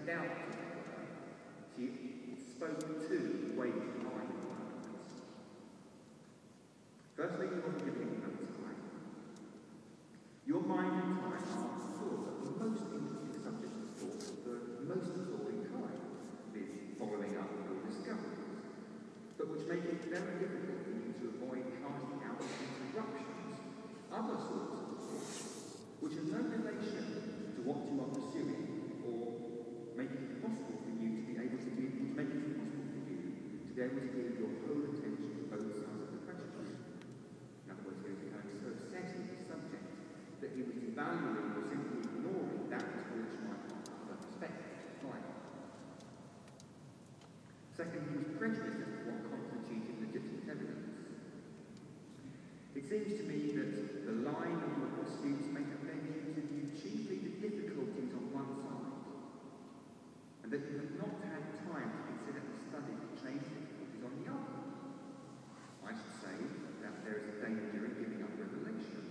doubt to her, she spoke to waiting mind moments. Firstly, you want to give him enough time. Your mind and time are sort of the most interesting subject of thought, the most absorbing kind, with following up your discoveries, but which make it very difficult for you to avoid casting out interruptions, other sorts of thoughts, which have no relation to what you are pursuing, or make it impossible for you to be able to give your whole attention to both sides of the question. In other words, he was becoming so obsessed with the subject that he was devaluing or simply ignoring that which might not have other perspectives. Right. Second, he was prejudiced as to what constituted legitimate evidence. It seems to me that the line of your pursuits may have led you to view chiefly the difficulties on one side, and that you have not had time to consider and study the change difficulties on the other. I should say that there is a danger in giving up revelation.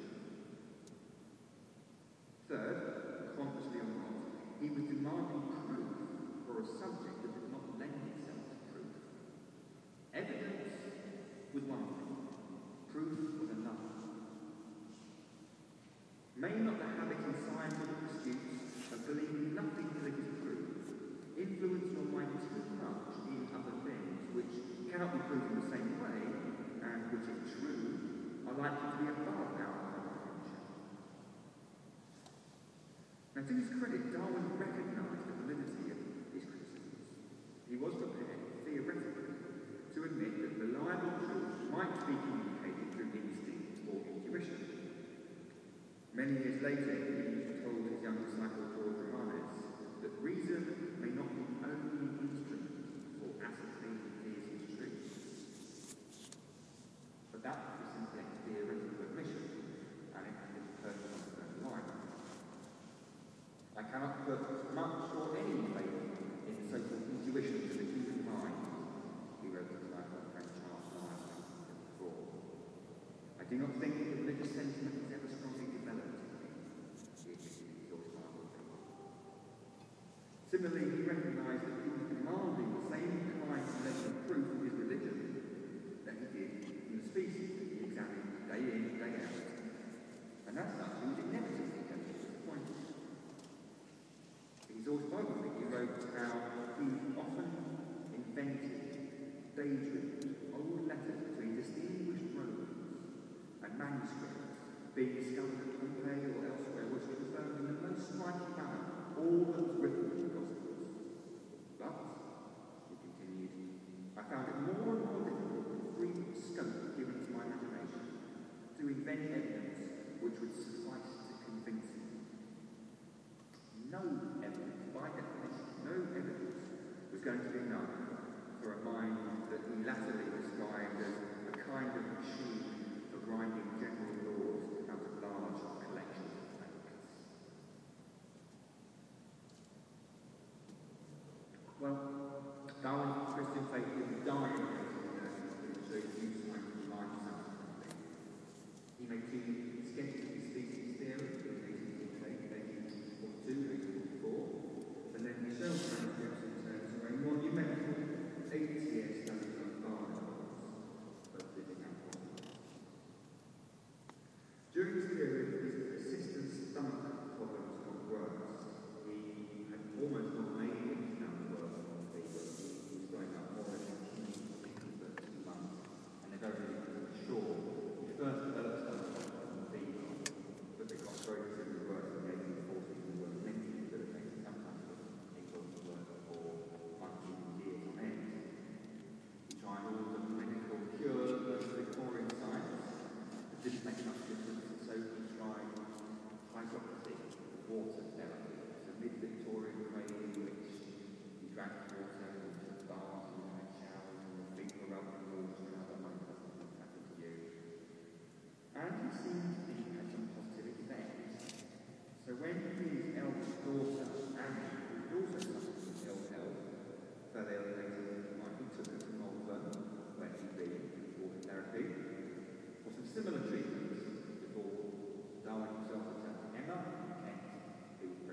Third, consciously or not, he was demanding proof for a subject that did not lend itself to proof. Evidence was one thing, proof was another. May not the habit in scientific pursuits of believing nothing till it is proved influence your mind too much in other things which cannot be proved in the same way, and which, if true, are likely to be above our comprehension? Now, to his credit, Darwin recognised the validity of his criticisms. He was prepared, theoretically, to admit that reliable truth might be communicated through instinct or intuition. Many years later, he told his young disciple George Romanes that reason may not be the only instrument for ascertaining his truth. But that is simply a theoretical admission, and it has been personal on its own line. I cannot put much or any faith in the so-called intuitions of the human mind, he wrote to his life on French Charles Lyell before. I do not think that the religious sentiment is ever strongly developed in me, he admitted in his autobiography. Similarly, he recognised that he was demanding the same kind of level of proof of his religion that he did in the species that he examined day in, day out. And as such, he was inevitably going to be disappointed. In his autobiography, he wrote how he often invented, daydreamed, old letters between distinguished Romans and manuscripts being discovered at Pompeii or elsewhere, which confirmed in the most striking manner all that was written in the Gospels. But, he continued, I found it more and more difficult with free scope given to my imagination to invent evidence which would suffice to convince me. No evidence, by definition, no evidence was going to be enough for a mind that he latterly described as a kind of machine for grinding general laws out of large collections of facts. Well, Darwin's Christian faith didn't die in 1830, so he used to remind himself of something. He made two sketches of his species theory in 1842, 1844, and then he shelved manuscripts in terms of a monumental 8-year study of barnacles, both living and fossils. During this period, his persistent stomach problems got worse. He had almost not made any sound work on the fever. He was going up more than 2 months, and they very little sure. He first developed stomach problems on the fever, but they got progressively worse in the 1840s and were mentally debilitating, sometimes able to work for months and years on end. He tried all the medical cures of Victorian science. It didn't make much difference, so he tried hydropathy, water therapy. It's a mid-Victorian craze in which he drank